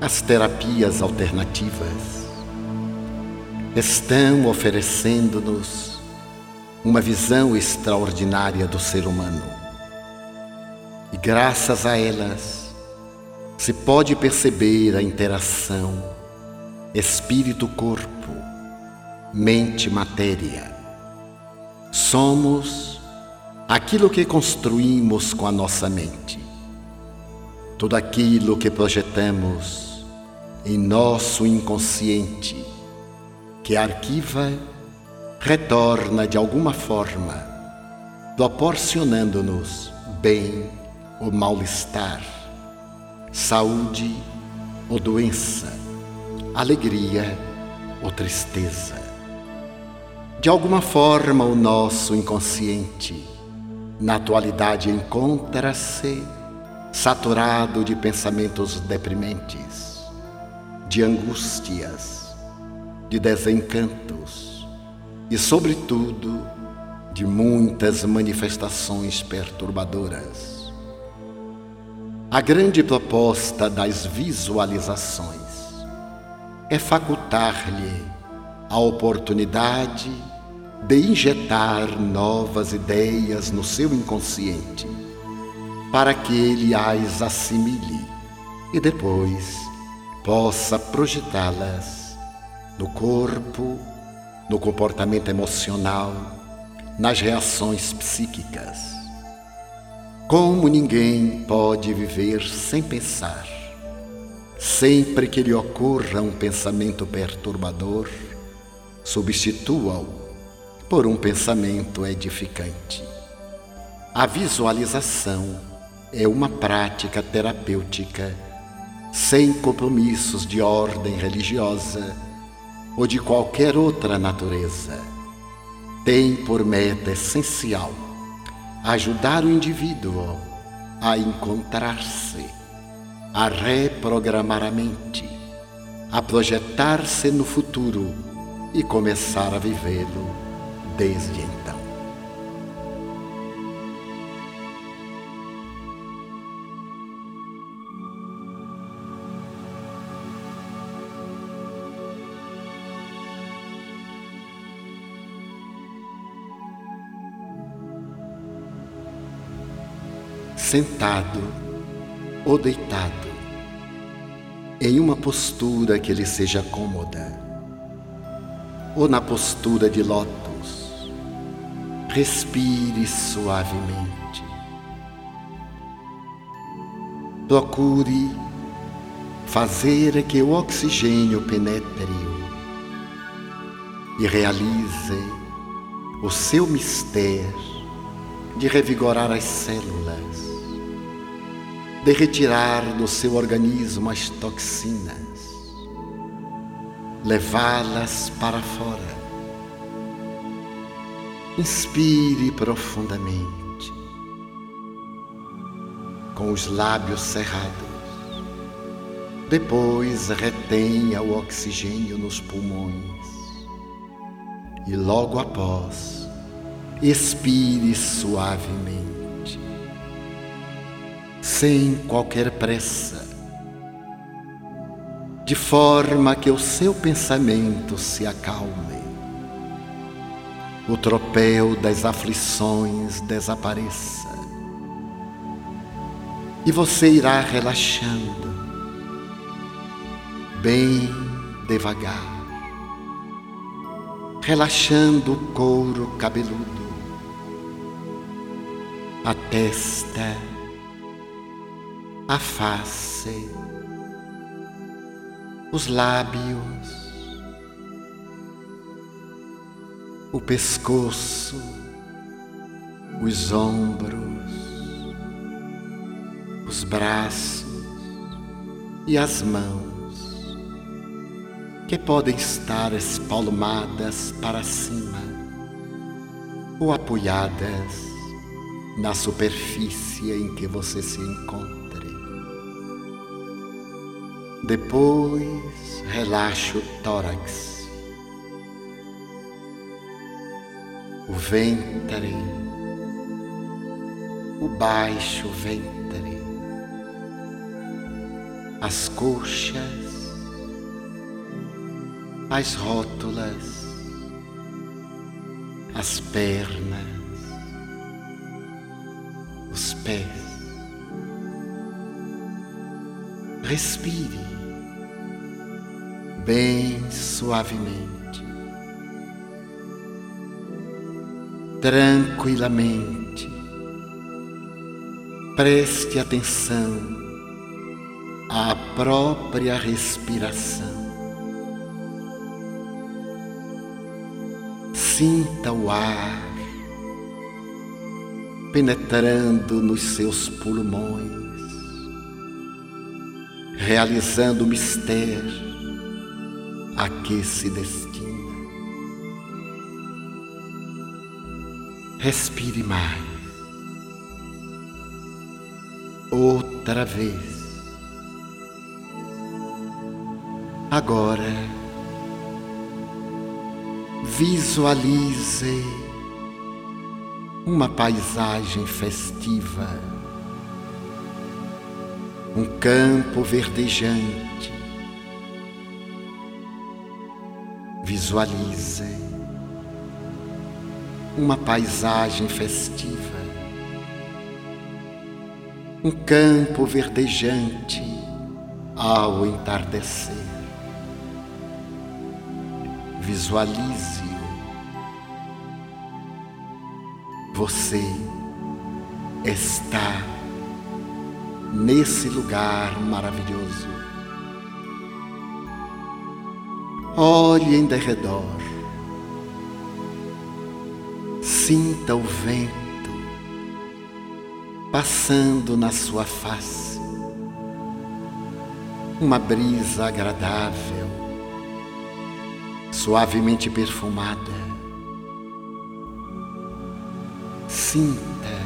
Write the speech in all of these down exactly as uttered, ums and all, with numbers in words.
As terapias alternativas estão oferecendo-nos uma visão extraordinária do ser humano. E graças a elas se pode perceber a interação espírito-corpo, mente-matéria. Somos aquilo que construímos com a nossa mente. Tudo aquilo que projetamos em nosso inconsciente, que arquiva, retorna de alguma forma, proporcionando-nos bem ou mal-estar, saúde ou doença, alegria ou tristeza. De alguma forma, o nosso inconsciente, na atualidade, encontra-se saturado de pensamentos deprimentes, de angústias, de desencantos e, sobretudo, de muitas manifestações perturbadoras. A grande proposta das visualizações é facultar-lhe a oportunidade de injetar novas ideias no seu inconsciente, para que ele as assimile e depois possa projetá-las no corpo, no comportamento emocional, nas reações psíquicas. Como ninguém pode viver sem pensar, sempre que lhe ocorra um pensamento perturbador, substitua-o por um pensamento edificante. A visualização é uma prática terapêutica sem compromissos de ordem religiosa ou de qualquer outra natureza. Tem por meta essencial ajudar o indivíduo a encontrar-se, a reprogramar a mente, a projetar-se no futuro e começar a vivê-lo desde então. Sentado ou deitado, em uma postura que lhe seja cômoda, ou na postura de lótus, respire suavemente. Procure fazer que o oxigênio penetre-o e realize o seu mistério de revigorar as células, de retirar do seu organismo as toxinas, levá-las para fora. Inspire profundamente, com os lábios cerrados. Depois retenha o oxigênio nos pulmões e logo após expire suavemente, sem qualquer pressa, de forma que o seu pensamento se acalme, o tropel das aflições desapareça e você irá relaxando, bem devagar, relaxando o couro cabeludo, a testa, a face, os lábios, o pescoço, os ombros, os braços e as mãos, que podem estar espalmadas para cima ou apoiadas na superfície em que você se encontre. Depois, relaxe o tórax, o ventre, o baixo ventre, as coxas, as rótulas, as pernas, os pés. Respire bem suavemente, tranquilamente. Preste atenção à própria respiração. Sinta o ar penetrando nos seus pulmões, realizando o mistério a que se destina. Respire mais. Outra vez. Agora, visualize uma paisagem festiva, um campo verdejante. Visualize uma paisagem festiva, um campo verdejante ao entardecer. Visualize-o. Você está nesse lugar maravilhoso. Olhe em derredor. Sinta o vento passando na sua face. Uma brisa agradável, suavemente perfumada. Sinta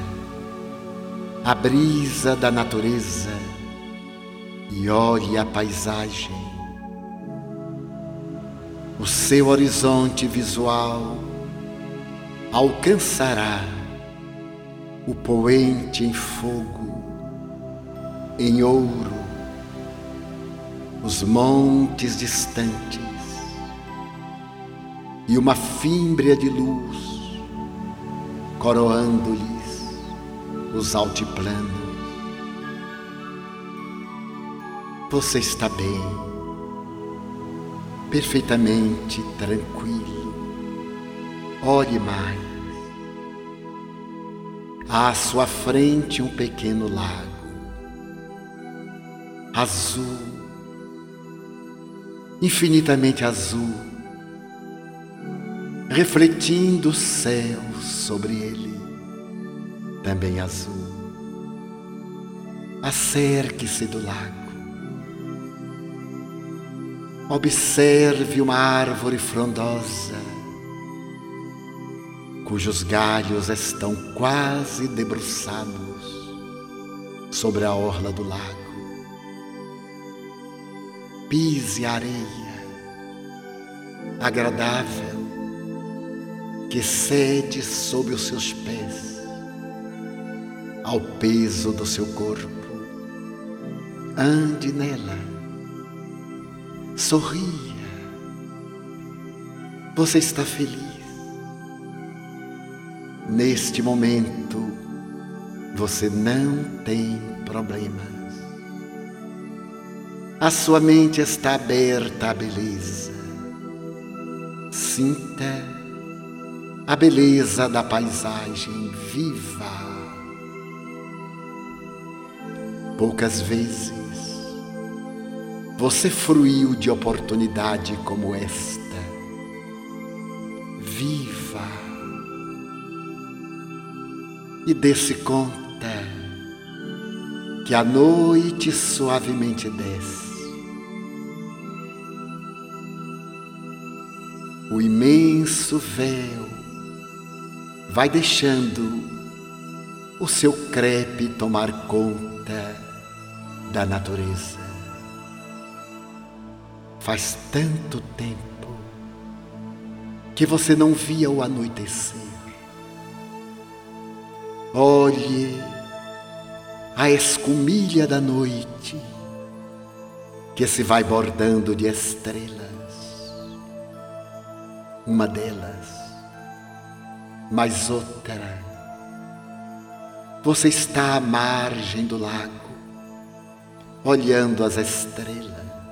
a brisa da natureza e olhe a paisagem. O seu horizonte visual alcançará o poente em fogo, em ouro, os montes distantes e uma fímbria de luz coroando-lhes os altiplanos. Você está bem, perfeitamente tranquilo. Olhe mais. À sua frente um pequeno lago, azul, infinitamente azul, refletindo o céu sobre ele, também azul. Acerque-se do lago. Observe uma árvore frondosa, cujos galhos estão quase debruçados sobre a orla do lago. Pise a areia agradável que cede sob os seus pés ao peso do seu corpo. Ande nela, sorria. Você está feliz. Neste momento, você não tem problemas. A sua mente está aberta à beleza. Sinta a beleza da paisagem viva. Poucas vezes você fruiu de oportunidade como esta. Viva e dê-se conta que a noite suavemente desce. O imenso véu vai deixando o seu crepe tomar conta da natureza. Faz tanto tempo que você não via o anoitecer. Olhe a escumilha da noite que se vai bordando de estrelas. Uma delas, mas outra. Você está à margem do lago, olhando as estrelas.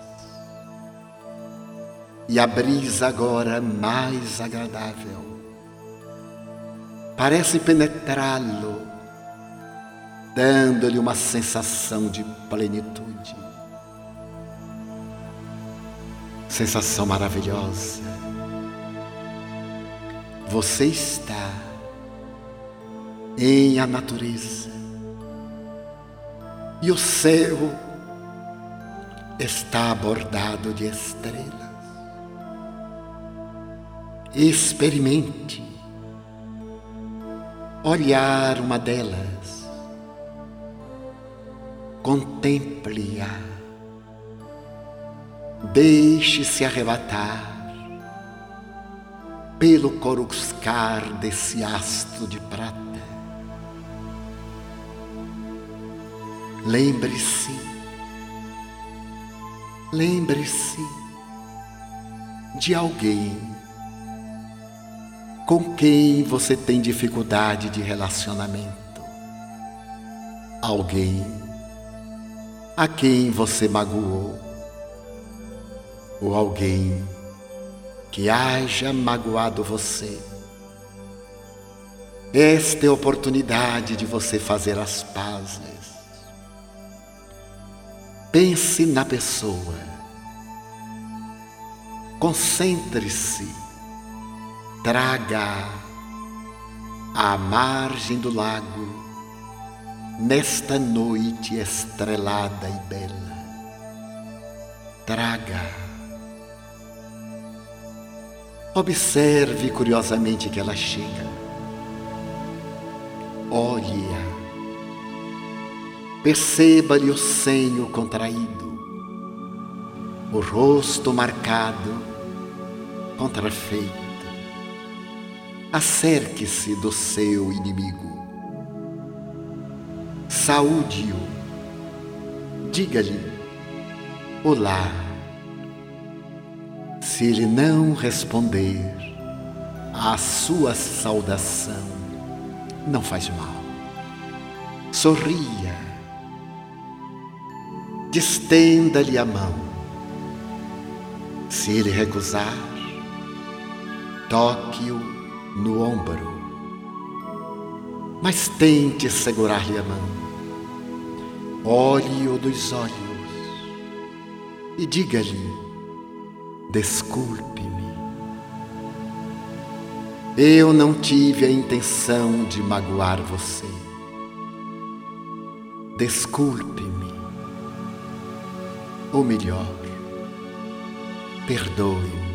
E a brisa agora mais agradável parece penetrá-lo, dando-lhe uma sensação de plenitude. Sensação maravilhosa. Você está em a natureza e o céu está bordado de estrelas. Experimente olhar uma delas, contemple-a, deixe-se arrebatar pelo coruscar desse astro de prata. Lembre-se, lembre-se de alguém com quem você tem dificuldade de relacionamento, alguém a quem você magoou, ou alguém que haja magoado você. Esta é a oportunidade de você fazer as pazes. Pense na pessoa, concentre-se, traga à margem do lago, nesta noite estrelada e bela. Traga. Observe curiosamente que ela chega. Olhe-a. Perceba-lhe o senho contraído, o rosto marcado, contrafeito. Acerque-se do seu inimigo. Saúde-o. Diga-lhe olá. Se ele não responder à sua saudação, não faz mal. Sorria. Distenda-lhe a mão. Se ele recusar, toque-o no ombro. Mas tente segurar-lhe a mão. Olhe-o dos olhos e diga-lhe: desculpe-me. Eu não tive a intenção de magoar você. Desculpe-me. Ou melhor, perdoe-me.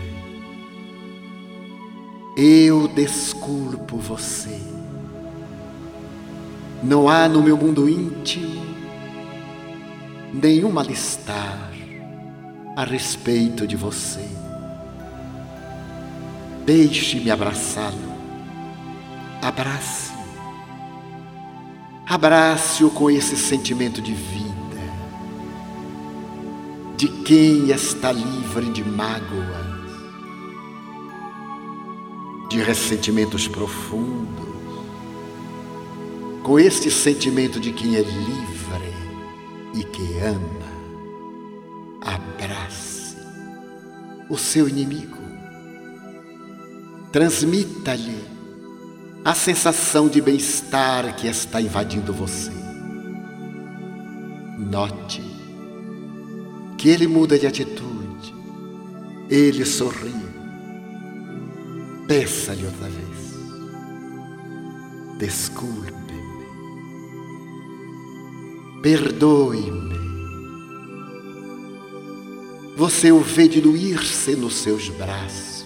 Eu desculpo você. Não há no meu mundo íntimo nenhum mal-estar a respeito de você. Deixe-me abraçá-lo. Abrace-o. Abrace-o com esse sentimento de vida, de quem está livre de mágoas, de ressentimentos profundos, com este sentimento de quem é livre e que ama. Abrace o seu inimigo. Transmita-lhe a sensação de bem-estar que está invadindo você. Note que ele muda de atitude, ele sorri. Peça-lhe outra vez: desculpe-me, perdoe-me. Você o vê diluir-se nos seus braços.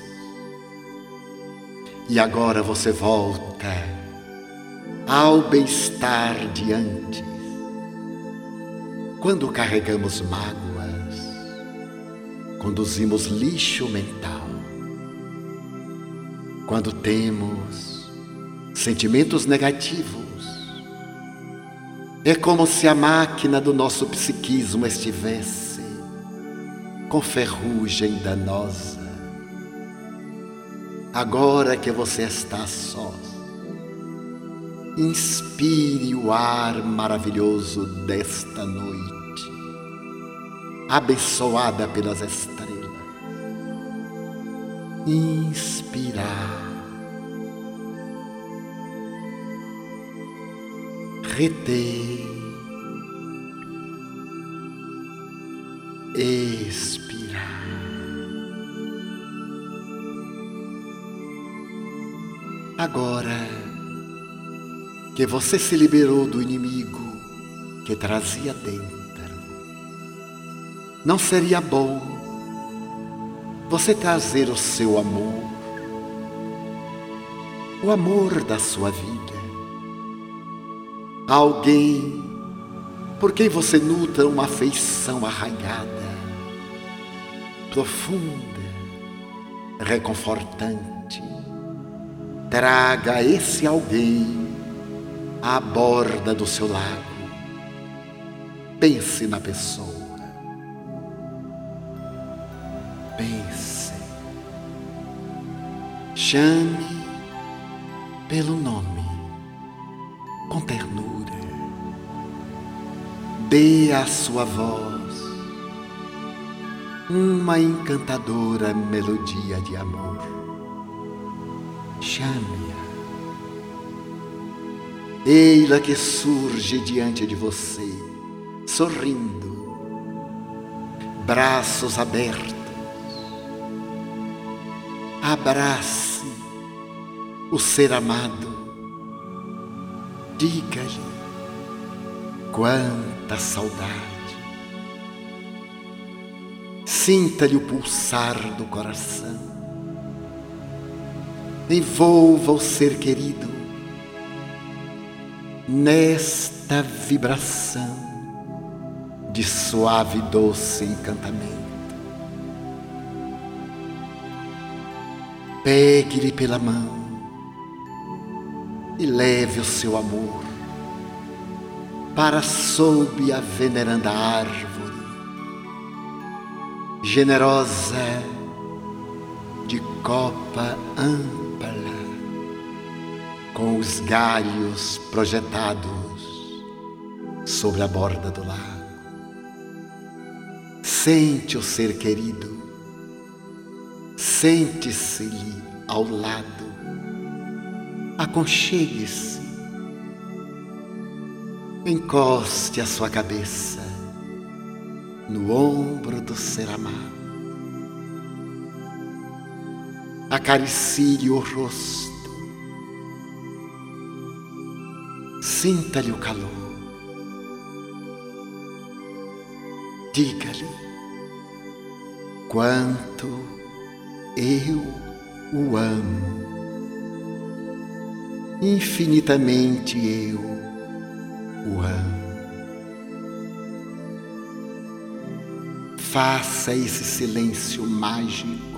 E agora você volta ao bem-estar de antes. Quando carregamos mágoas, conduzimos lixo mental. Quando temos sentimentos negativos, é como se a máquina do nosso psiquismo estivesse com ferrugem danosa. Agora que você está só, inspire o ar maravilhoso desta noite, abençoada pelas estrelas. Inspirar, reter, expirar. Agora que você se liberou do inimigo que trazia dentro, não seria bom você trazer o seu amor, o amor da sua vida, a alguém por quem você nutra uma afeição arraigada, profunda, reconfortante. Traga esse alguém à borda do seu lago. Pense na pessoa. Pense. Chame pelo nome, com ternura. Dê à sua voz uma encantadora melodia de amor. Chame-a. Eila que surge diante de você, sorrindo, braços abertos. Abrace o ser amado. Diga-lhe quanta saudade. Sinta-lhe o pulsar do coração. Envolva o ser querido nesta vibração de suave e doce encantamento. Pegue-lhe pela mão e leve o seu amor para sob a veneranda árvore, generosa de copa ampla, com os galhos projetados sobre a borda do lago. Sente o ser querido, sente-se-lhe ao lado, aconchegue-se, encoste a sua cabeça no ombro do ser amado, acaricie-lhe o rosto, sinta-lhe o calor, diga-lhe quanto eu o amo, infinitamente eu o amo. Faça esse silêncio mágico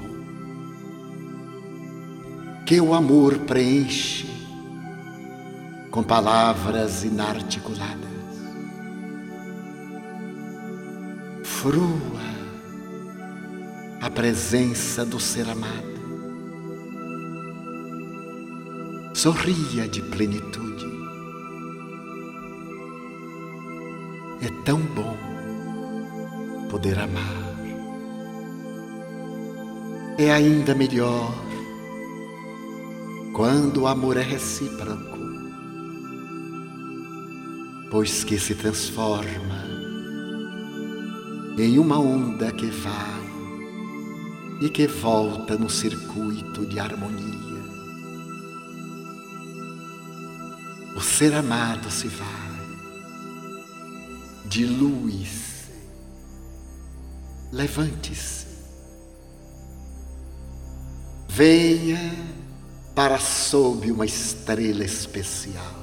que o amor preenche com palavras inarticuladas. Frua a presença do ser amado. Sorria de plenitude. É tão bom poder amar. É ainda melhor quando o amor é recíproco, pois que se transforma em uma onda que vai e que volta no circuito de harmonia. O ser amado se vai, dilui-se, levante-se, venha para sob uma estrela especial.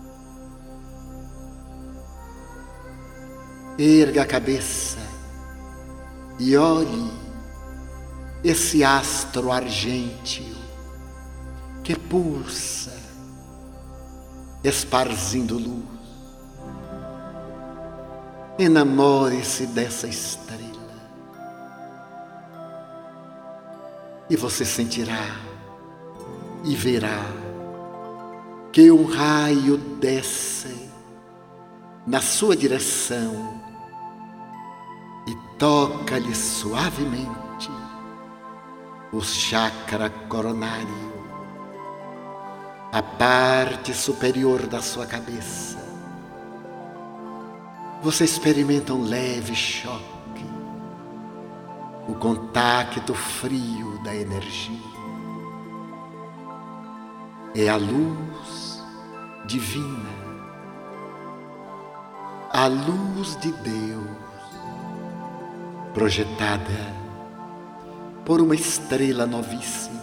Erga a cabeça e olhe esse astro argênteo que pulsa, esparzindo luz. Enamore-se dessa estrela, E você sentirá e verá que um raio desce na sua direção e toca-lhe suavemente o chakra coronário, a parte superior da sua cabeça. Você experimenta um leve choque, o contato frio da energia. É a luz divina, a luz de Deus, projetada por uma estrela novíssima.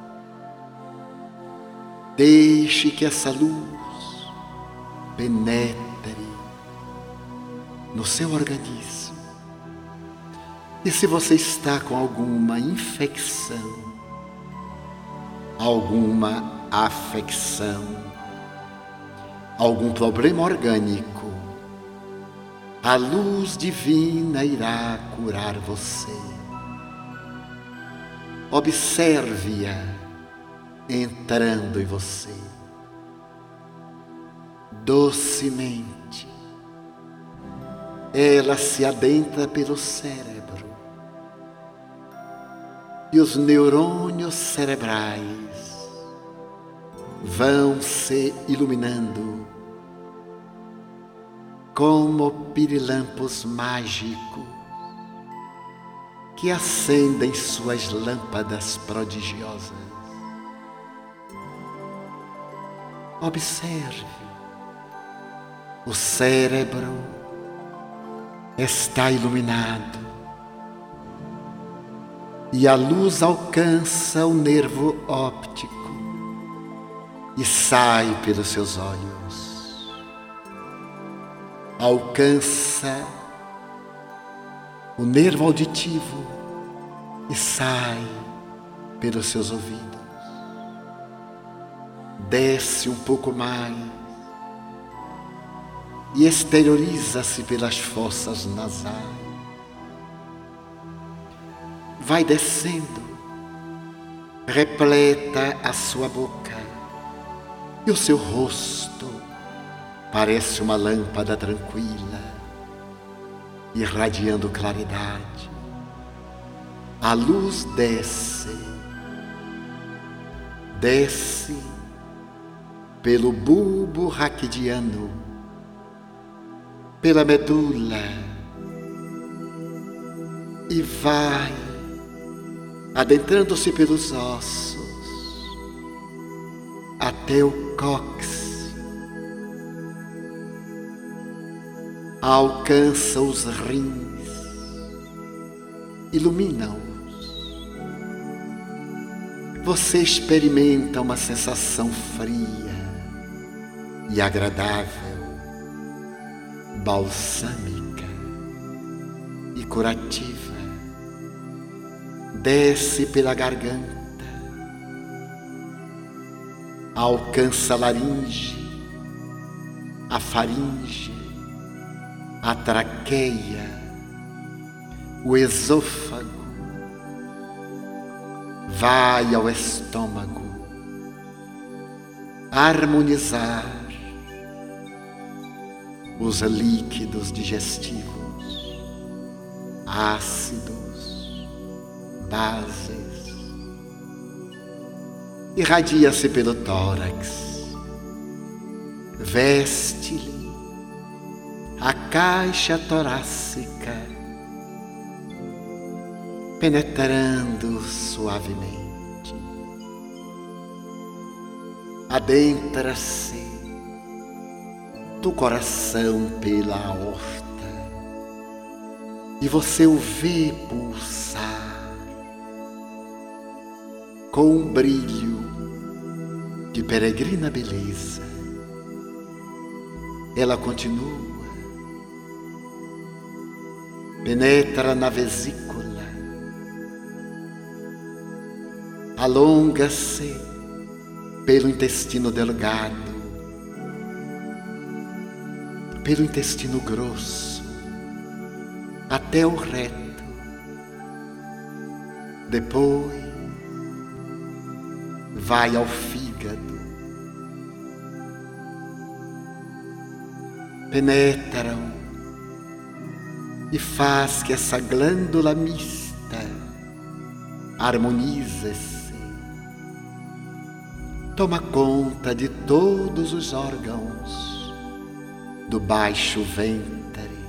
Deixe que essa luz penetre no seu organismo. E se você está com alguma infecção, alguma afecção, algum problema orgânico, a luz divina irá curar você. Observe-a entrando em você. Docemente, ela se adentra pelo cérebro e os neurônios cerebrais vão se iluminando como pirilampos mágicos que acendem suas lâmpadas prodigiosas. Observe, o cérebro está iluminado e a luz alcança o nervo óptico e sai pelos seus olhos. Alcança o nervo auditivo e sai pelos seus ouvidos. Desce um pouco mais e exterioriza-se pelas fossas nasais. Vai descendo, repleta a sua boca e o seu rosto parece uma lâmpada tranquila, irradiando claridade. A luz desce, desce pelo bulbo raquidiano, pela medula e vai adentrando-se pelos ossos até o cóccix. Alcança os rins, ilumina-os. Você experimenta uma sensação fria e agradável, balsâmica e curativa. Desce pela garganta, alcança a laringe, a faringe, a traqueia, o esôfago, vai ao estômago, harmonizar os líquidos digestivos, ácidos, bases. Irradia-se pelo tórax, veste-lhe a caixa torácica, penetrando suavemente. Adentra-se do coração pela aorta e você o vê pulsar com um brilho de peregrina beleza. Ela continua, penetra na vesícula, alonga-se pelo intestino delgado, pelo intestino grosso, até o reto. Depois vai ao fígado, penetram e faz que essa glândula mista harmonize-se, toma conta de todos os órgãos do baixo ventre,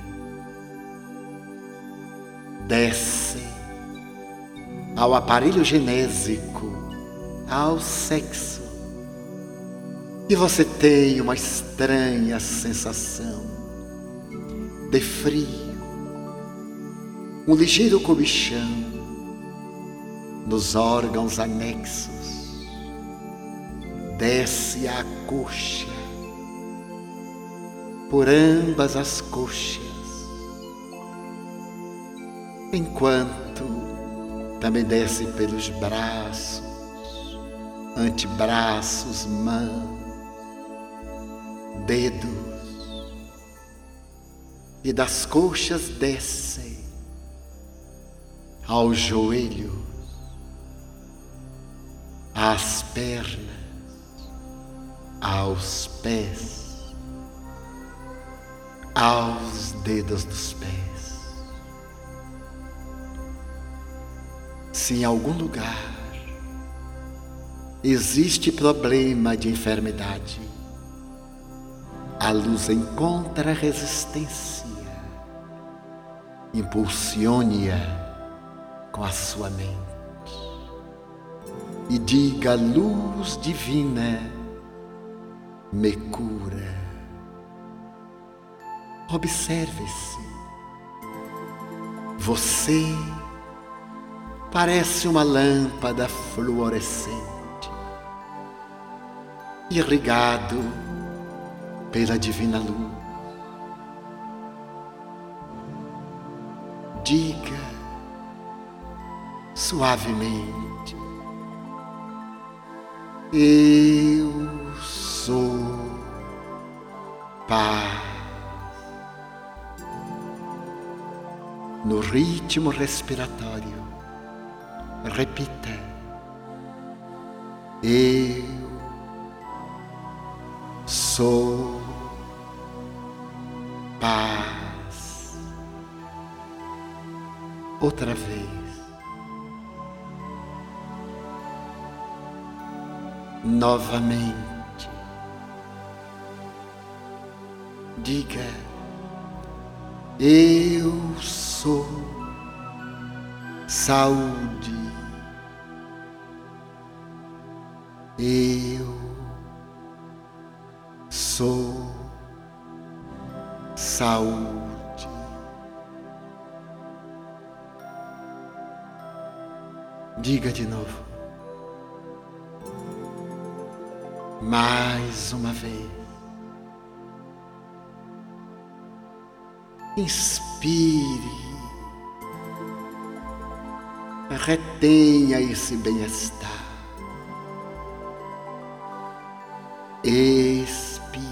desce ao aparelho genésico, ao sexo, e você tem uma estranha sensação de frio, um ligeiro comichão nos órgãos anexos, desce à coxa, por ambas as coxas, enquanto também desce pelos braços, antebraços, mãos, dedos, e das coxas desce aos joelhos, às pernas, aos pés, aos dedos dos pés. Se em algum lugar existe problema de enfermidade, a luz encontra resistência, impulsione-a com a sua mente e diga: luz divina, me cura. Observe-se, você parece uma lâmpada fluorescente, irrigado pela divina luz. Diga suavemente: eu sou paz. No ritmo respiratório, repita: eu sou paz. Outra vez. Novamente. Diga: eu sou saúde. Eu sou saúde. Diga de novo. Mais uma vez. Inspire. Retenha esse bem-estar. Expire.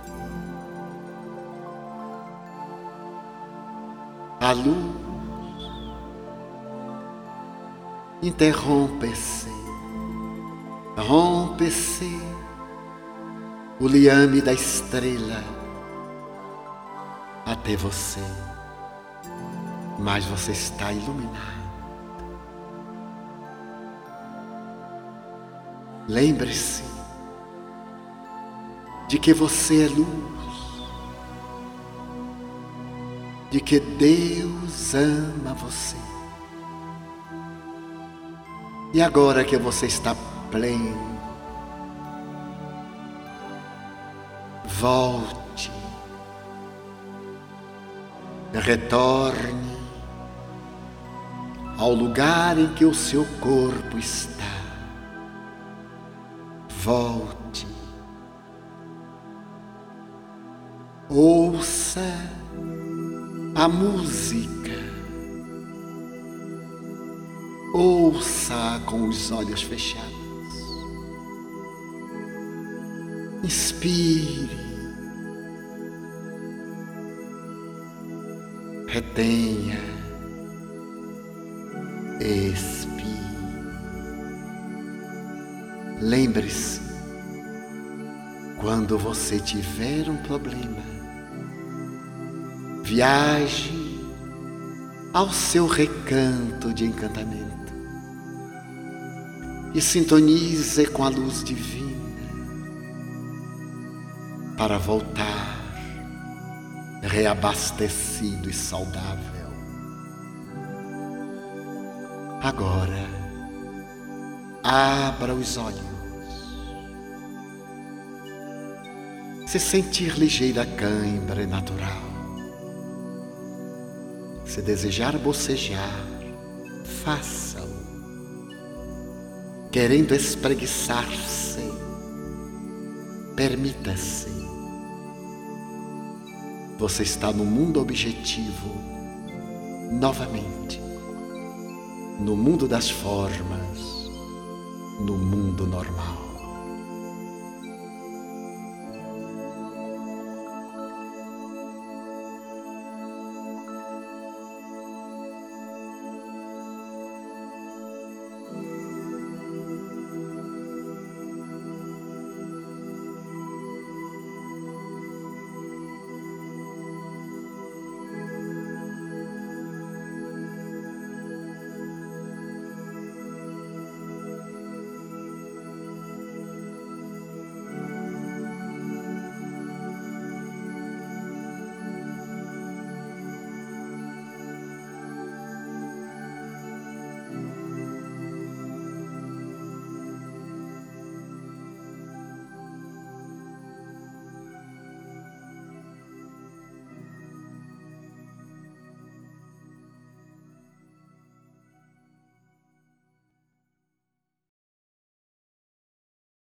A luz interrompe-se, rompe-se o liame da estrela até você, mas você está iluminado. Lembre-se de que você é luz, de que Deus ama você. E agora que você está pleno, volte, retorne ao lugar em que o seu corpo está. Volte, ouça a música, ouça com os olhos fechados, inspire, retenha, expire. Lembre-se, quando você tiver um problema, viaje ao seu recanto de encantamento e sintonize com a luz divina para voltar reabastecido e saudável. Agora, abra os olhos. Se sentir ligeira cãibra é natural. Se desejar bocejar, faça-o. Querendo espreguiçar-se, permita-se. Você está no mundo objetivo, novamente, no mundo das formas, no mundo normal.